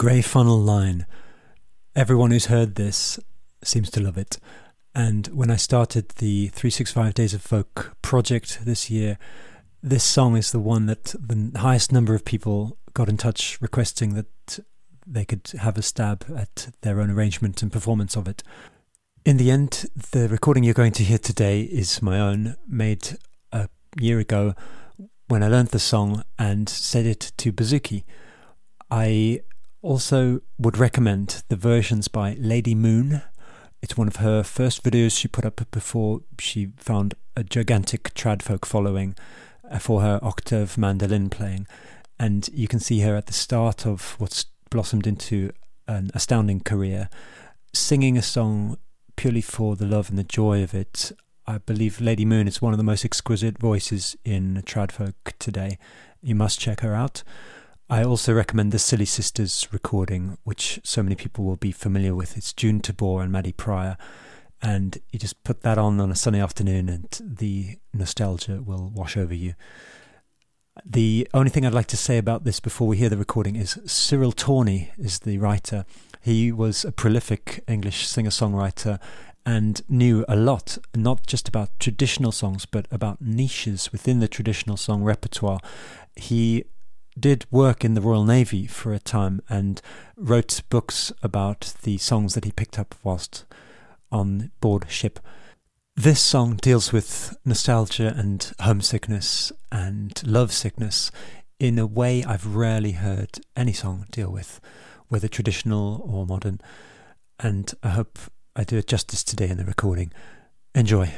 Grey Funnel Line. Everyone who's heard this seems to love it. And when I started the 365 Days of Folk project this year, this song is the one that the highest number of people got in touch requesting that they could have a stab at their own arrangement and performance of it. In the end, the recording you're going to hear today is my own, made a year ago when I learned the song and set it to bouzouki. I also would recommend the versions by Lady Moon. It's one of her first videos she put up before she found a gigantic trad folk following for her octave mandolin playing. And you can see her at the start of what's blossomed into an astounding career, singing a song purely for the love and the joy of it. I believe Lady Moon is one of the most exquisite voices in trad folk today. You must check her out. I also recommend the Silly Sisters recording, which so many people will be familiar with. It's June Tabor and Maddie Pryor, and you just put that on a sunny afternoon and the nostalgia will wash over you. The only thing I'd like to say about this before we hear the recording is Cyril Tawney is the writer. He was a prolific English singer-songwriter and knew a lot, not just about traditional songs, but about niches within the traditional song repertoire. He did work in the Royal Navy for a time and wrote books about the songs that he picked up whilst on board ship. This song deals with nostalgia and homesickness and lovesickness in a way I've rarely heard any song deal with, whether traditional or modern, and I hope I do it justice today in the recording. Enjoy.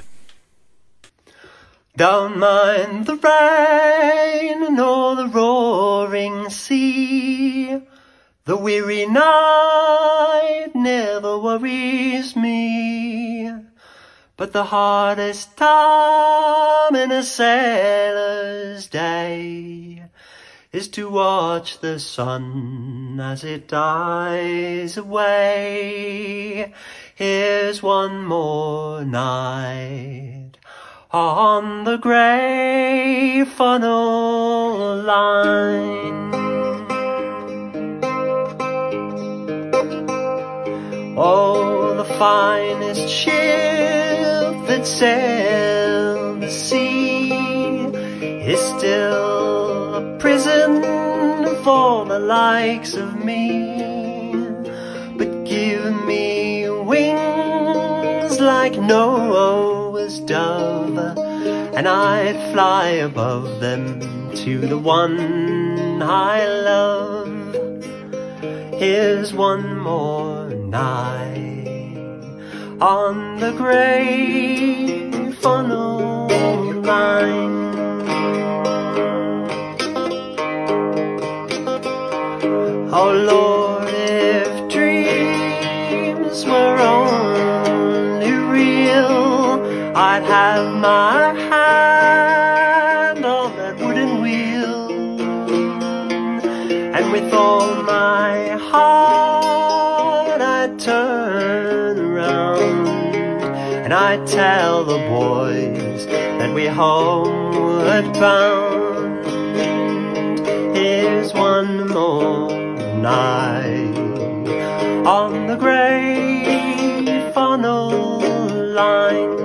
Don't mind the rain nor the roaring sea. The weary night never worries me. But the hardest time in a sailor's day is to watch the sun as it dies away. Here's one more night on the grey funnel line. Oh, the finest ship that sailed the sea is still a prison for the likes of me. But give me wings like Noah's dove, and I'd fly above them to the one I love. Here's one more night on the grey funnel line. Oh Lord, if dreams were only real, I'd have my hand on that wooden wheel, and with all my heart I'd turn around, and I'd tell the boys that we're homeward bound. Here's one more night on the grey funnel line.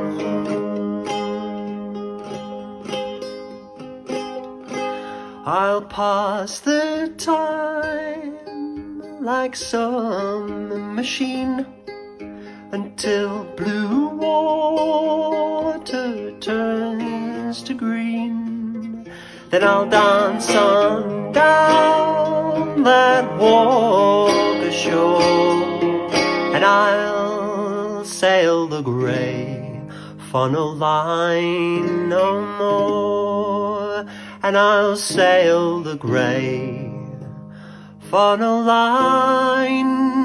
I'll pass the time like some machine until blue water turns to green. Then I'll dance on down that walk ashore, and I'll sail the grey funnel line no more, and I'll sail the grey funnel line